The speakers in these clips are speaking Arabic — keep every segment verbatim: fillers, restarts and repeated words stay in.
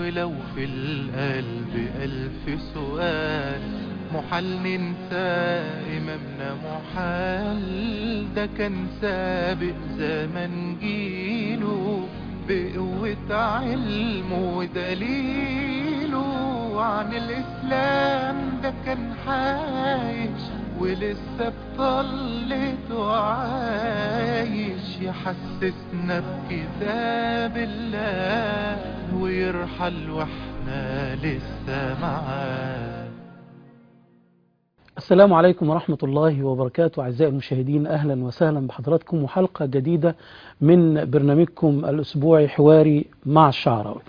ولو في القلب ألف سؤال محال ننسى إمامنا محال. ده كان سابق زمن جيله بقوة علمه ودليله عن الإسلام. ده كان عايش ولسه بطلته عايش يحسسنا بكتاب الله ويرحل واحنا لسه معاه. السلام عليكم ورحمة الله وبركاته. أعزائي المشاهدين، أهلا وسهلا بحضراتكم وحلقة جديدة من برنامجكم الأسبوعي حواري مع الشعراوي.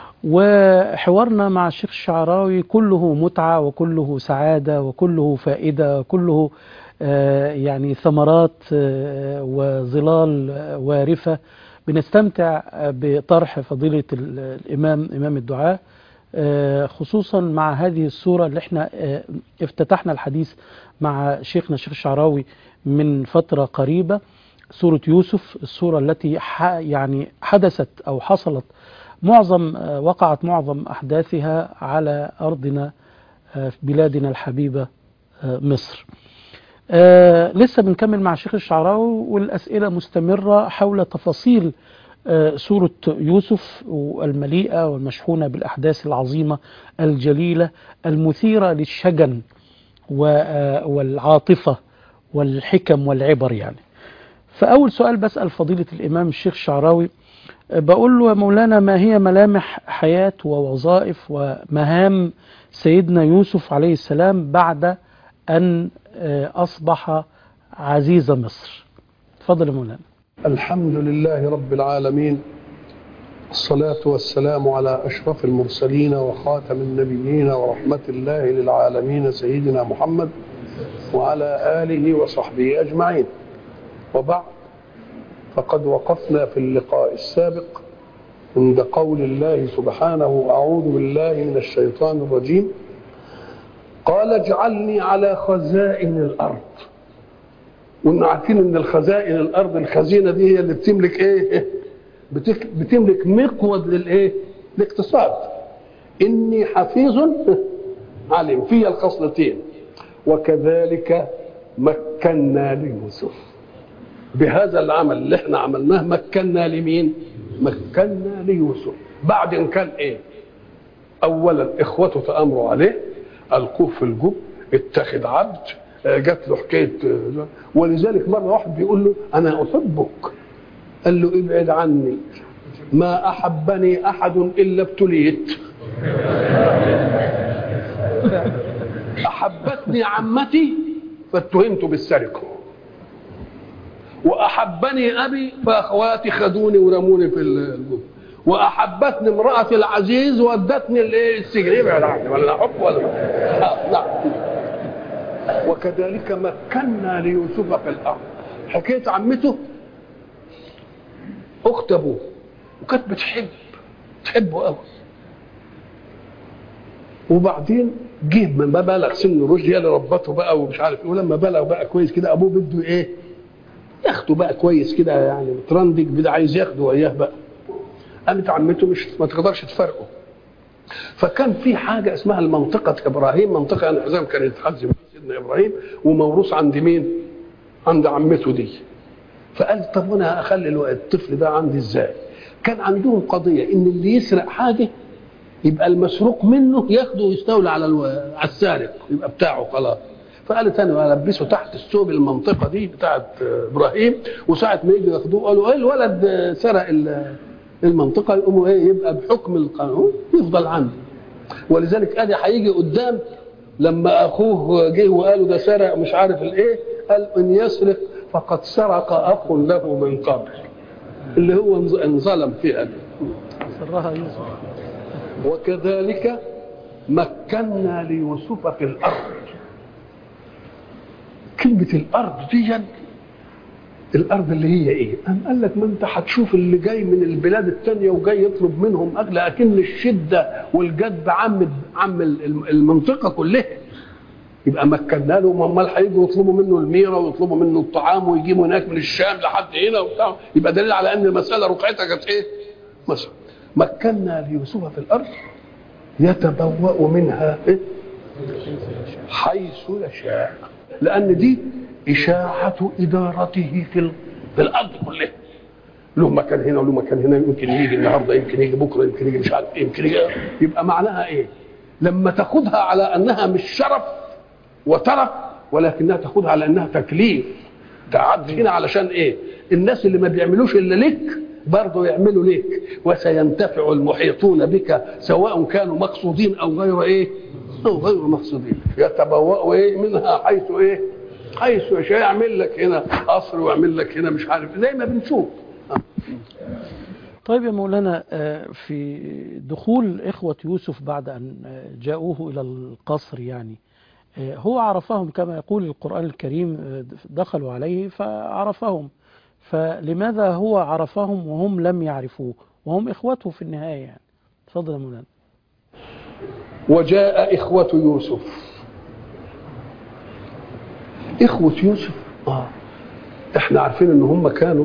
وحوارنا مع الشيخ الشعراوي كله متعة وكله سعادة وكله فائدة وكله آه يعني ثمرات آه وظلال آه وارفة. بنستمتع بطرح فضيلة الإمام إمام الدعاء، خصوصا مع هذه السورة اللي احنا افتتحنا الحديث مع شيخنا الشيخ الشعراوي من فترة قريبة، سورة يوسف، السورة التي يعني حدثت أو حصلت معظم وقعت معظم أحداثها على أرضنا في بلادنا الحبيبة مصر. آه لسه بنكمل مع الشيخ الشعراوي والأسئلة مستمرة حول تفاصيل آه سورة يوسف المليئة والمشحونة بالأحداث العظيمة الجليلة المثيرة للشجن آه والعاطفة والحكم والعبر. يعني فأول سؤال بسأل فضيلة الإمام الشيخ الشعراوي، آه بقول له يا مولانا، ما هي ملامح حياة ووظائف ومهام سيدنا يوسف عليه السلام بعد أن أصبح عزيز مصر؟ تفضل يا مولانا. الحمد لله رب العالمين، الصلاة والسلام على أشرف المرسلين وخاتم النبيين ورحمة الله للعالمين سيدنا محمد وعلى آله وصحبه أجمعين. وبعد، فقد وقفنا في اللقاء السابق عند قول الله سبحانه: أعوذ بالله من الشيطان الرجيم، قال اجعلني على خزائن الأرض. وإنه عارفين إن الخزائن الأرض، الخزينة دي هي اللي بتملك إيه؟ بتملك مقود للإيه؟ الاقتصاد. إني حفيظ عليم، فيها الخصلتين. وكذلك مكنا ليوسف. بهذا العمل اللي احنا عملناه مكنا لمين؟ مكنا ليوسف. بعد إن كان إيه؟ أولا إخوته تأمروا عليه، ألقوه في الجب، اتخذ عبد، جات له حكايه. ولذلك مره واحد بيقول له: انا احبك. قال له: ابعد عني، ما احبني احد الا ابتليت. احبتني عمتي فاتهمت بالسرقه، واحبني ابي فاخواتي خدوني ورموني في الجب، واحبتني امراه العزيز وادتني الايه السجن. ابعد عني، ولا حب ولا آه لا. وكذلك مكنا ليوسف في الارض. حكايه عمته اخت ابوه، وكانت بتحب تحبه قوي. وبعدين جه من ما بلغ سن الرشد، هي اللي ربته بقى ومش عارف ايه. ولما بلغ بقى كويس كده، ابوه بده ايه؟ ياخده بقى كويس كده، يعني مترندج بده، عايز ياخده وياه بقى. قامت عمته مش ما تقدرش تفرقه. فكان في حاجه اسمها المنطقه ابراهيم، منطقه انعزام كانت تحزم سيدنا ابراهيم، وموروث عند مين؟ عند عمته دي. فقال: طب وانا اخلي الطفل ده عندي ازاي؟ كان عندهم قضيه ان اللي يسرق حاجه يبقى المسروق منه ياخده ويستولى على الو... على السارق، يبقى بتاعه خلاص. فقالت: انا البسه تحت الثوب المنطقه دي بتاعت ابراهيم، وساعه ما يجي ياخدوه قالوا: ايه الولد سرق المنطقه، يقوموا ايه؟ يبقى بحكم القانون يفضل عنده. ولذلك ادي هيجي قدام لما اخوه جه وقالوا ده سرق مش عارف الايه، قال: ان يسرق فقد سرق اخ له من قبل، اللي هو انظلم فيها دي. سرها يوسف. وكذلك مكنا ليوسف في الارض. كلمه الارض دي، الارض اللي هي ايه؟ قام قال لك: ما انت هتشوف اللي جاي من البلاد الثانيه وجاي يطلب منهم اغلى، اكن الشده والجد عم عم المنطقه كلها. يبقى مكنا له، امال هيجوا يطلبوا منه الميره ويطلبوا منه الطعام ويجيبوا هناك من الشام لحد هنا وبتاع. يبقى دليل على ان المساله رقعتها كانت ايه؟ مثلا. مكنا ليوسف في الارض يتبوأ منها إيه؟ حيث يشاء، لان دي اشاعه ادارته في في الارض كلها. له مكان هنا وله مكان هنا، يمكن يجي النهارده، يمكن يجي بكره، يمكن يجي مش عارف ايه، يمكن يجي. يبقى معناها ايه؟ لما تاخدها على انها مش شرف وترف، ولكنها تاخدها على انها تكليف. تعد هنا علشان ايه؟ الناس اللي ما بيعملوش الا لك برضه يعملوا لك، وسينتفع المحيطون بك سواء كانوا مقصودين او غير ايه؟ او غير مقصودين. يتبوأوا ايه منها حيث ايه؟ حيث يشاء. يعمل لك هنا قصر ويعمل لك هنا مش عارف، زي ما بنشوف. طيب يا مولانا، في دخول إخوة يوسف بعد أن جاءوه إلى القصر، يعني هو عرفهم كما يقول القرآن الكريم، دخلوا عليه فعرفهم، فلماذا هو عرفهم وهم لم يعرفوه وهم إخوته في النهاية؟ يعني تفضل يا مولانا. وجاء إخوة يوسف. إخوة يوسف آه. احنا عارفين ان هم كانوا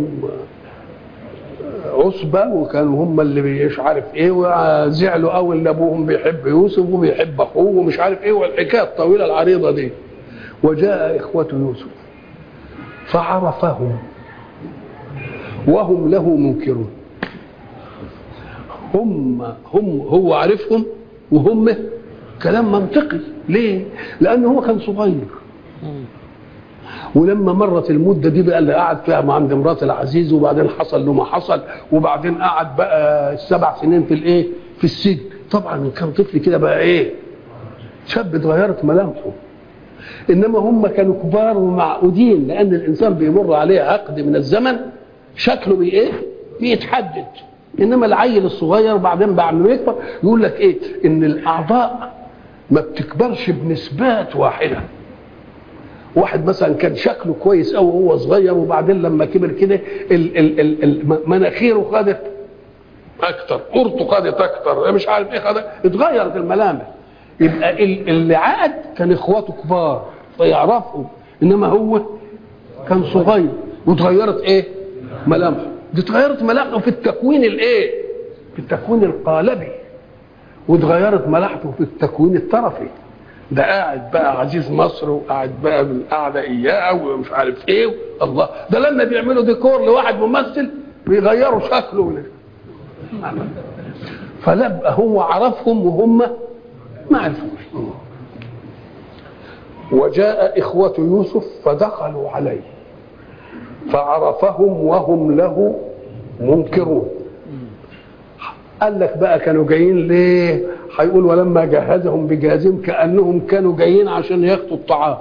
عصبة، وكانوا هم اللي مش عارف ايه، وزعلوا قوي ان ابوهم بيحب يوسف وبيحب اخوه ومش عارف ايه، والحكايه الطويله العريضه دي. وجاء إخوة يوسف فعرفهم وهم له منكرون. هم هم هو عارفهم وهم كلام منطقي. ليه؟ لأنه هو كان صغير، ولما مرت المدة دي بقى اللي قعد فيها مع عند مرات العزيز، وبعدين حصل له ما حصل، وبعدين قعد بقى السبع سنين في الايه؟ في السجن. طبعا كان طفل كده بقى ايه؟ شاب اتغيرت ملامحه. انما هم كانوا كبار ومعقودين، لان الانسان بيمر عليه عقد من الزمن شكله بي ايه؟ بيتحدد. انما العيل الصغير بعدين بعد ما يكبر يقول لك ايه؟ ان الاعضاء ما بتكبرش بنسبات واحده. واحد مثلا كان شكله كويس قوي وهو صغير، وبعدين لما كبر كده مناخيره خدت اكتر، قرطه خدت اكتر، مش عارف ايه خدت، اتغيرت الملامح. يبقى اللي عاد كان اخواته كبار فيعرفوا، انما هو كان صغير واتغيرت ايه؟ ملامحه. دي اتغيرت ملامحه في التكوين الايه؟ في التكوين القالبي، واتغيرت ملامحه في التكوين الطرفي. ده قاعد بقى عزيز مصر، وقاعد بقى بالقعده اياه ومش عارف ايه. الله، ده لما بيعملوا ديكور لواحد ممثل بيغيروا شكله. فلبقى هو عرفهم وهم ما عرفوش. وجاء إخوة يوسف فدخلوا عليه فعرفهم وهم له منكرون. قال لك بقى كانوا جايين ليه؟ هيقول ولما جهزهم بجهازهم كأنهم كانوا جايين عشان ياخدوا الطعام.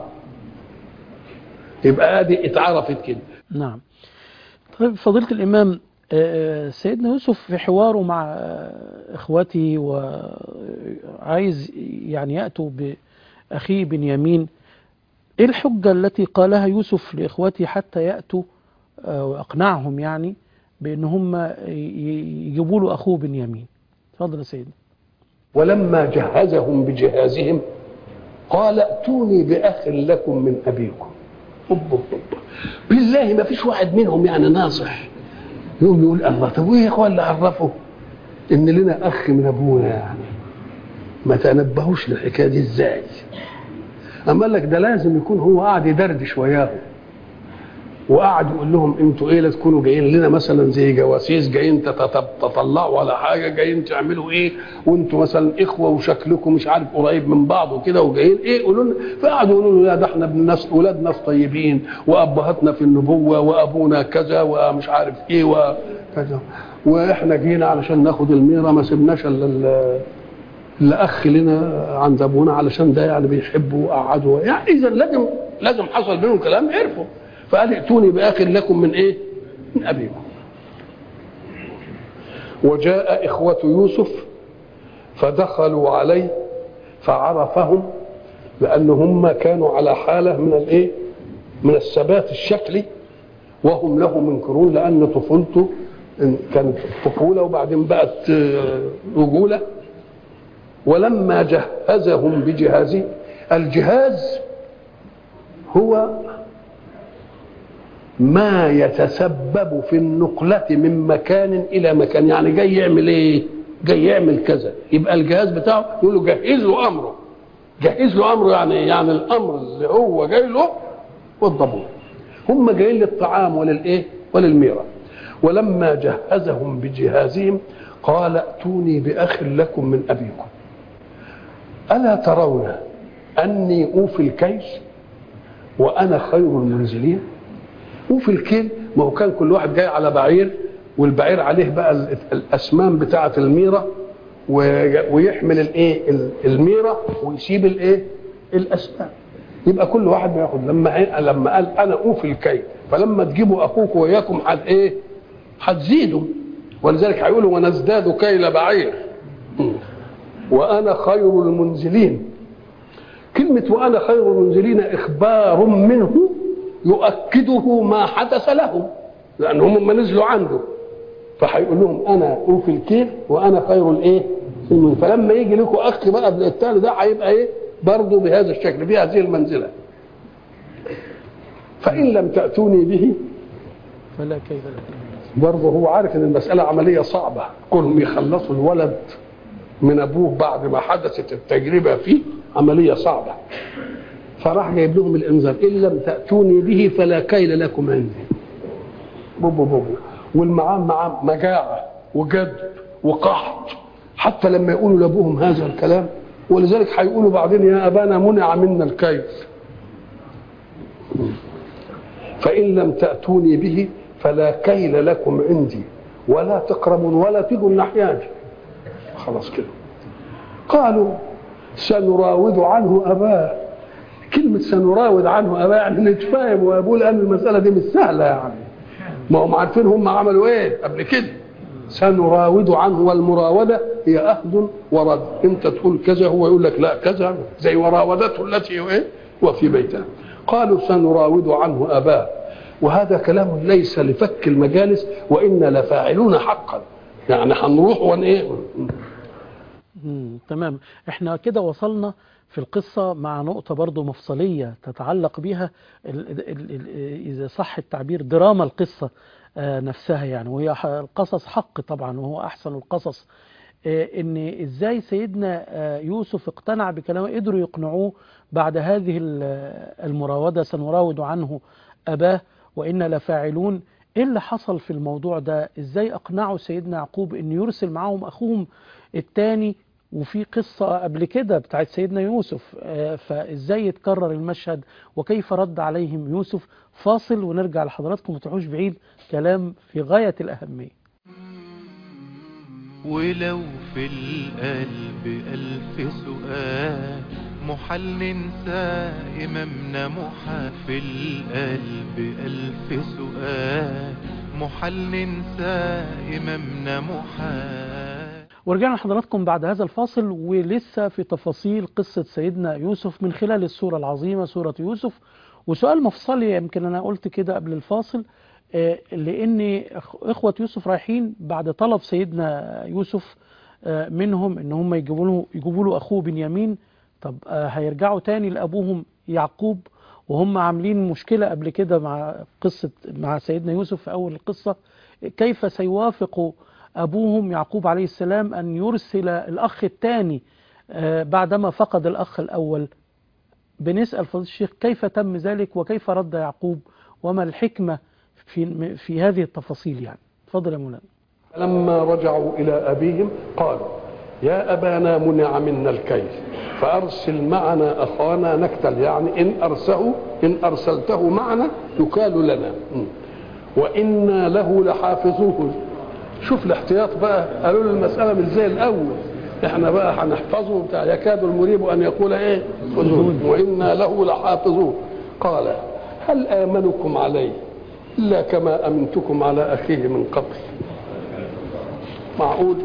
يبقى ادي اتعرفت كده. نعم. طيب فضيلة الإمام، سيدنا يوسف في حواره مع إخوته وعايز يعني يأتوا بأخيه بنيامين، إيه الحجة التي قالها يوسف لإخوته حتى يأتوا وأقنعهم يعني بأن هم يجيبوا له أخوه بنيامين؟ تفضل يا سيدنا. ولما جهزهم بجهازهم قال ائتوني بأخ لكم من أبيكم. بالله ما فيش واحد منهم يعني ناصح يقوم يقول الله طب وايه يا اخوان اللي عرفوا ان لنا اخ من ابونا؟ يعني ما تنبهوش للحكايه دي ازاي؟ اما قال لك ده لازم يكون هو قاعد يدردش وياهم، وقعد يقول لهم انتوا ايه لا تكونوا جايين لنا مثلا زي جواسيس، جايين تطلعوا على حاجه، جايين تعملوا ايه، وانتوا مثلا اخوه وشكلكم مش عارف قريب من بعض وكده، وجايين ايه قولوا لنا. فقعدوا يقولوا له لا ده احنا ابن ناس اولاد ناس طيبين، وابهاتنا في النبوه، وابونا كذا ومش عارف ايه وكذا، واحنا جينا علشان ناخد الميره، ما سبناش الا الاخ لنا عند ابونا علشان ده يعني بيحبه وقعدوا. يعني اذا لازم لازم حصل بينهم كلام عرفوا. فقال ائتوني بأخ لكم من ايه؟ من ابيكم. وجاء إخوة يوسف فدخلوا عليه فعرفهم، لأن هم كانوا على حالة من الايه؟ من الثبات الشكلي، وهم له منكرون، لأن طفولته كانت طفولة وبعدين بقت رجولة. ولما جهزهم بجهازه، الجهاز هو ما يتسبب في النقلة من مكان إلى مكان. يعني جاي يعمل إيه؟ جاي يعمل كذا، يبقى الجهاز بتاعه يقول له جهز له امره. جهز له امره يعني يعني الامر اللي هو جاي له والضبور. هم جايين للطعام وللايه؟ وللميرة. ولما جهزهم بجهازهم قال ائتوني باخ لكم من ابيكم الا ترون اني اوفي الكيل وانا خير المنزلين. اوفي الكيل، ما هو كان كل واحد جاي على بعير، والبعير عليه بقى الاسمان بتاعه الميرة، ويحمل الايه الميرة ويسيب الايه الاسمان. يبقى كل واحد بياخد. لما لما قال انا اوفي الكيل، فلما تجيبوا اخوكم وياكم حد ايه هتزيدوا، ولذلك هيقولوا ونزداد كيل بعير وانا خير المنزلين. كلمه وانا خير المنزلين اخبار منه يؤكده ما حدث لهم، لان هم ما نزلوا عنده، فهيقول لهم انا اوفي الكيل وانا خير الايه. فلما يجي لكم اخ بقى بالتالي ده هيبقى ايه برضه بهذا الشكل، بهذه المنزله. فان لم تاتوني به فلا كيف لكم. برضه هو عارف ان المساله عمليه صعبه، كونهم يخلصوا الولد من ابوه بعد ما حدثت التجربه فيه عمليه صعبه، فراح جايب لهم الانذار ان لم تاتوني به فلا كيل لكم عندي. بوبو بوبو والمعام معام مجاعه وجد وقحط، حتى لما يقولوا لابوهم هذا الكلام. ولذلك هيقولوا بعدين يا ابانا منع منا الكيل. فان لم تاتوني به فلا كيل لكم عندي ولا تقربون ولا تجوا الناحيه دي. خلاص كده. قالوا سنراود عنه اباه. كلمه سنراود عنه اباه يعني نتفاهم وابوه، لان المساله دي مش سهله يعني، ما هم عارفين هم عملوا ايه قبل كده. سنراود عنه، والمراوده هي اخذ ورد، انت تقول كذا هو يقول لك لا كذا، زي وراودته التي ايه وفي بيتها. قالوا سنراود عنه اباه، وهذا كلام ليس لفك المجالس، وإنا لفاعلون حقا، يعني هنروح ون ايه. تمام. احنا كده وصلنا في القصة مع نقطة برضو مفصلية تتعلق بها ال ال ال إذا صح التعبير دراما القصة آه نفسها يعني، وهي القصص حق طبعا وهو أحسن القصص. آه إن إزاي سيدنا آه يوسف اقتنع بكلامه، قدروا يقنعوه بعد هذه المراودة سنراود عنه أباه وإنا لفاعلون. إيه اللي حصل في الموضوع ده؟ إزاي أقنعوا سيدنا يعقوب إن يرسل معهم أخوهم الثاني؟ وفي قصة قبل كده بتاعت سيدنا يوسف، فإزاي يتكرر المشهد وكيف رد عليهم يوسف؟ فاصل ونرجع لحضراتكم، ما تروحوش بعيد، كلام في غاية الأهمية. ولو في القلب ألف سؤال محال ننسى إمامنا محال، في القلب ألف سؤال محال ننسى إمامنا محال. ورجعنا لحضراتكم بعد هذا الفاصل، ولسه في تفاصيل قصة سيدنا يوسف من خلال السورة العظيمة سورة يوسف. وسؤال مفصلي يمكن أنا قلت كده قبل الفاصل، لأن إخوة يوسف رايحين بعد طلب سيدنا يوسف منهم إن هم يجيبوا له يجيبوا له أخوه بنيامين. طب هيرجعوا تاني لأبوهم يعقوب وهم عاملين مشكلة قبل كده مع قصة مع سيدنا يوسف في أول القصة. كيف سيوافقوا أبوهم يعقوب عليه السلام أن يرسل الأخ الثاني بعدما فقد الأخ الأول؟ بنسأل فضيلة الشيخ كيف تم ذلك وكيف رد يعقوب وما الحكمة في في هذه التفاصيل يعني؟ تفضل يا مولانا. لما رجعوا إلى أبيهم قالوا يا أبانا منع منا الكيل فأرسل معنا أخانا نكتل، يعني إن أرسله إن أرسلته معنا يكال لنا وإنا له لحافظوه. شوف الاحتياط بقى، قالوا له المسألة مش زي الأول، احنا بقى هنحفظه بتاع يكاد المريب أن يقول ايه خذوه وإنا له لحافظوه. قال هل آمنكم عليه إلا كما أمنتكم على أخيه من قبل؟ معقول؟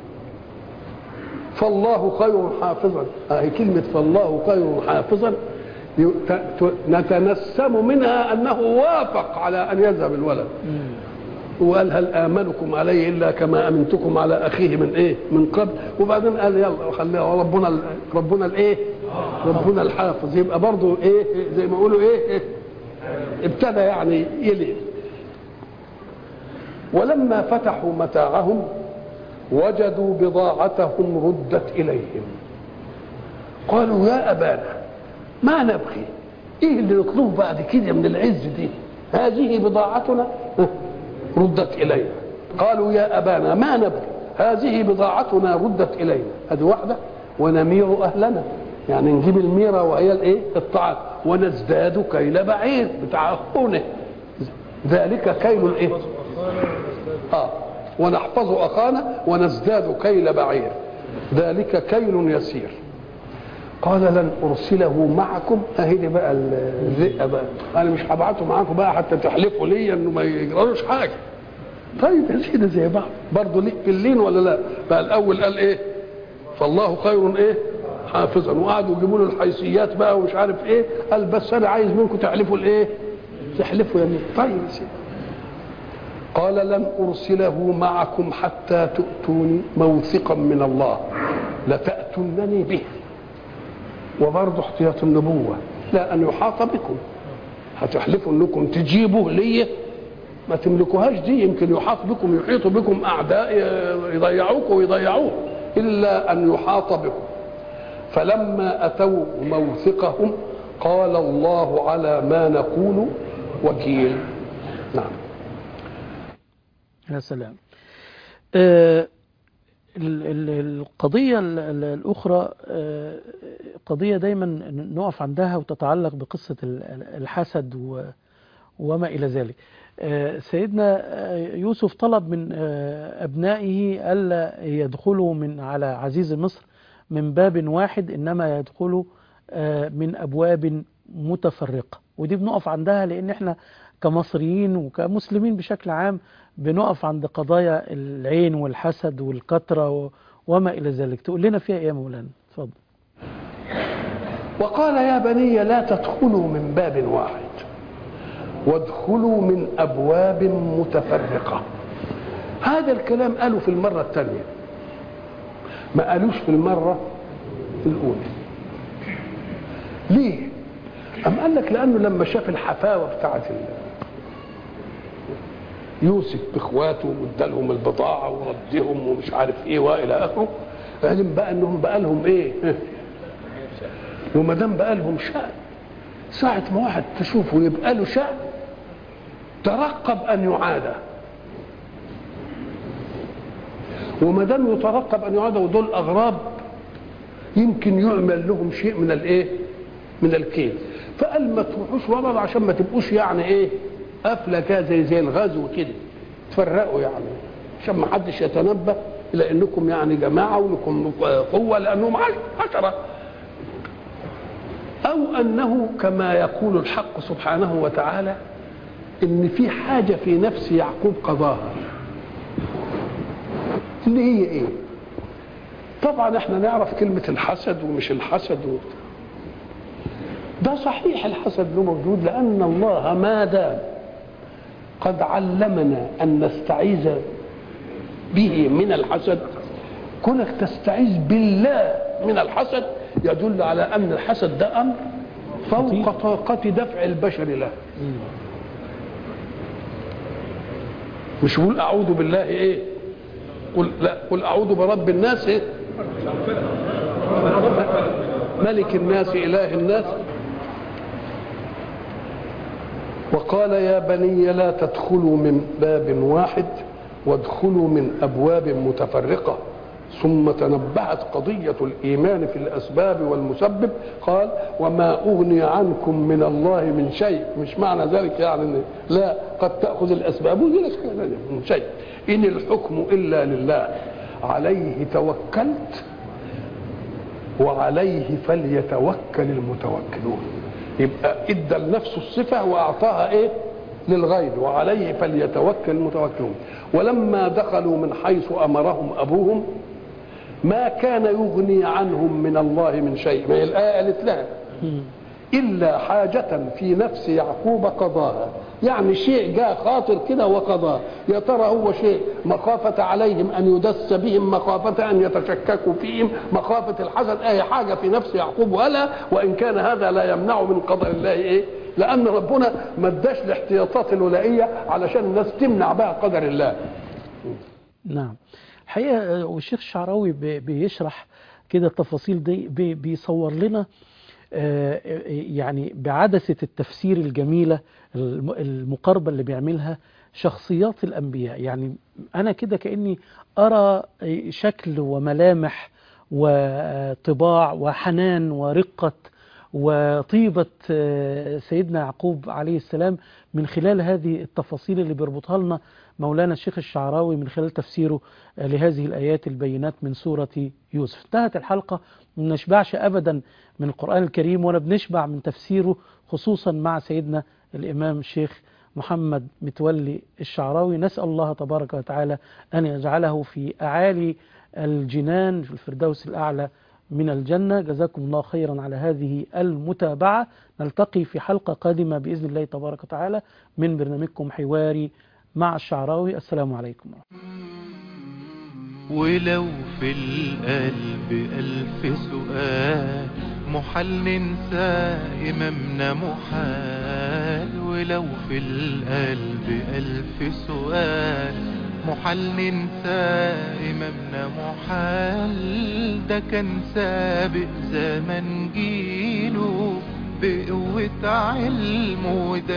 فالله خير حافظا. هي كلمة فالله خير حافظا نتنسم منها أنه وافق على أن يذهب الولد، وقال هل آمنكم عليه إلا كما أمنتكم على أخيه من إيه من قبل. وبعدين قال يلا خليها ربنا ربنا الإيه ربنا الحافظ. يبقى برضه إيه زي ما يقولوا إيه, إيه ابتدى يعني يلي. ولما فتحوا متاعهم وجدوا بضاعتهم ردت إليهم قالوا يا أبانا ما نبغي، إيه اللي نطلبه بعد كده من العز دي؟ هذه بضاعتنا ردت إلينا. قالوا يا أبانا ما نبغي هذه بضاعتنا ردت إلينا، هذه واحدة، ونمير أهلنا، يعني نجيب الميرة وهي الايه؟ الطعام، ونزداد كيل بعير بتاع أخونه، ذلك كيل الايه؟ اه ونحفظ أخانا ونزداد كيل بعير ذلك كيل يسير. قال لن أرسله معكم، أهدي بقى الرئة بقى، أنا مش هبعته معاكم بقى حتى تحلفوا لي إنه ما يجرالوش حاجة. طيب يا سيدي زي بعض برضه ليك في اللين ولا لا؟ بقى الأول قال إيه؟ فالله خير إيه؟ حافظا، وقعدوا يجيبوا له الحيثيات بقى ومش عارف إيه، قال بس أنا عايز منكم تحلفوا الإيه؟ تحلفوا يمين. طيب يا سيدي. قال لن أرسله معكم حتى تؤتوني موثقا من الله لتأتونني به، وبرضه احتياط النبوة، لا أن يحاط بكم، هتحلفوا أنكم تجيبوه ليه ما تملكوهاش دي، يمكن يحاط بكم، يحيط بكم أعداء يضيعوك ويضيعوه، إلا أن يحاط بكم. فلما أتوا موثقهم قال الله على ما نقول وكيل. نعم. يا سلام. آه القضية الأخرى قضية دايما نقف عندها وتتعلق بقصة الحسد وما إلى ذلك. سيدنا يوسف طلب من أبنائه ألا يدخلوا من على عزيز مصر من باب واحد، إنما يدخلوا من أبواب متفرقة، ودي بنقف عندها لأن احنا كمصريين وكمسلمين بشكل عام بنقف عند قضايا العين والحسد والكثرة وما إلى ذلك. تقول لنا فيها إيه يا مولانا؟ اتفضل. وقال يا بني لا تدخلوا من باب واحد وادخلوا من أبواب متفرقة. هذا الكلام قالوا في المرة الثانية، ما قالوش في المرة الأولى. ليه؟ أم قال لك لأنه لما شاف الحفاوة بتاعت يوسف باخواته وادالهم البضاعه وردهم ومش عارف ايه والى اخره، علم بقى انهم بقى لهم ايه، وما دام بقى لهم شأن، ساعه ما واحد تشوفه يبقى له شأن ترقب ان يعاد، وما دام يترقب ان يعاد ودول اغراب يمكن يعمل لهم شيء من الايه، من الكيد. فقال ما تروحوش ورا عشان ما تبقوش يعني ايه قفله كده زي زي الغزو كده، تفرقوا يعني عشان ما حدش يتنبه الى انكم يعني جماعه ولكم قوه لانهم عشره، او انه كما يقول الحق سبحانه وتعالى ان في حاجه في نفس يعقوب قضاها، اللي هي ايه؟ طبعا احنا نعرف كلمه الحسد ومش الحسد و... ده صحيح الحسد له موجود، لان الله ما دام قد علمنا أن نستعيذ به من الحسد، كونك تستعيذ بالله من الحسد يدل على أن الحسد ده أمر فوق طاقة دفع البشر له. مش قول أعوذ بالله إيه؟ قل لا، قل أعوذ برب الناس إيه؟ ملك الناس إله الناس. وقال يا بني لا تدخلوا من باب واحد وادخلوا من أبواب متفرقة. ثم تنبهت قضية الإيمان في الأسباب والمسبب، قال وما أغني عنكم من الله من شيء. مش معنى ذلك يعني لا، قد تأخذ الأسباب من شيء، إن الحكم إلا لله عليه توكلت وعليه فليتوكل المتوكلون. يبقى ادى لنفسه الصفه واعطاها ايه للغير، وعليه فليتوكل المتوكلون. ولما دخلوا من حيث امرهم ابوهم ما كان يغني عنهم من الله من شيء، ما الايه قالت لها الا حاجه في نفس يعقوب قضاها، يعني شيء جاء خاطر كده وقضاه. يا ترى هو شيء مخافه عليهم ان يدس بهم، مخافه ان يتشككوا فيهم، مخافه الحسد، اي حاجه في نفس يعقوب ولا، وان كان هذا لا يمنع من قدر الله ايه، لان ربنا ما اداش الاحتياطات الولائيه علشان الناس تمنع بها قدر الله. نعم. حقيقة والشيخ الشعراوي بي- بيشرح كده التفاصيل دي، بي- بيصور لنا آه، يعني بعدسة التفسير الجميلة الم- المقاربة اللي بيعملها شخصيات الأنبياء. يعني أنا كده كأني أرى شكل وملامح وطباع وحنان ورقة وطيبة آه، سيدنا يعقوب عليه السلام من خلال هذه التفاصيل اللي بيربطها لنا مولانا الشيخ الشعراوي من خلال تفسيره آه، لهذه الآيات البينات من سورة يوسف. انتهت الحلقة، ما نشبعش أبدا من القرآن الكريم ولا بنشبع من تفسيره، خصوصا مع سيدنا الإمام الشيخ محمد متولي الشعراوي. نسأل الله تبارك وتعالى أن يجعله في أعالي الجنان في الفردوس الأعلى من الجنة. جزاكم الله خيرا على هذه المتابعة. نلتقي في حلقة قادمة بإذن الله تبارك وتعالى من برنامجكم حواري مع الشعراوي. السلام عليكم. ولو في القلب ألف سؤال محال ننسى إمامنا محال. ولو في القلب ألف سؤال محال ننسى إمامنا محال. ده كان سابق زمن جيله بقوة علم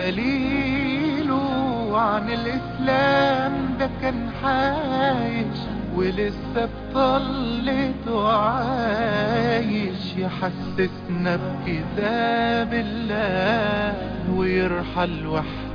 ودليله عن الإسلام. ده كان عايش ولسه بطلته عايش يحسسنا بكتاب الله ويرحل وحده